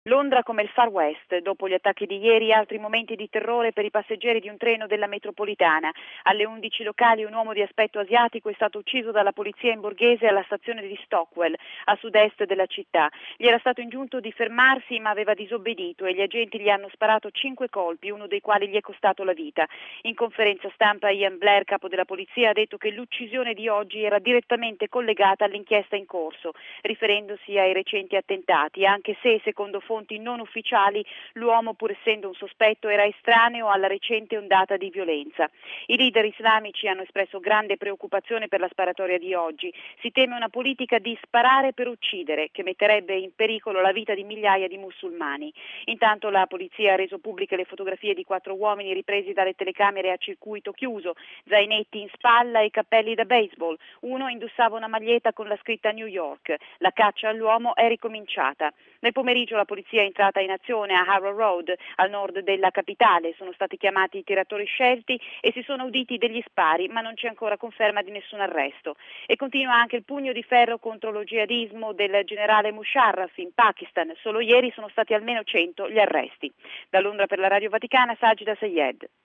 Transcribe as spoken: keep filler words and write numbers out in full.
Londra come il Far West, dopo gli attacchi di ieri altri momenti di terrore per i passeggeri di un treno della metropolitana. Alle undici locali un uomo di aspetto asiatico è stato ucciso dalla polizia in borghese alla stazione di Stockwell, a sud-est della città. Gli era stato ingiunto di fermarsi ma aveva disobbedito e gli agenti gli hanno sparato cinque colpi, uno dei quali gli è costato la vita. In conferenza stampa Ian Blair, capo della polizia, ha detto che l'uccisione di oggi era direttamente collegata all'inchiesta in corso, riferendosi ai recenti attentati, anche se, secondo fonti non ufficiali, l'uomo, pur essendo un sospetto, era estraneo alla recente ondata di violenza. I leader islamici hanno espresso grande preoccupazione per la sparatoria di oggi. Si teme una politica di sparare per uccidere, che metterebbe in pericolo la vita di migliaia di musulmani. Intanto la polizia ha reso pubbliche le fotografie di quattro uomini ripresi dalle telecamere a circuito chiuso, zainetti in spalla e cappelli da baseball. Uno indossava una maglietta con la scritta New York. La caccia all'uomo è ricominciata. Nel pomeriggio la polizia è entrata in azione a Harrow Road, al nord della capitale. Sono stati chiamati i tiratori scelti e si sono uditi degli spari, ma non c'è ancora conferma di nessun arresto. E continua anche il pugno di ferro contro lo jihadismo del generale Musharraf in Pakistan. Solo ieri sono stati almeno cento gli arresti. Da Londra per la Radio Vaticana, Sajida Sayed.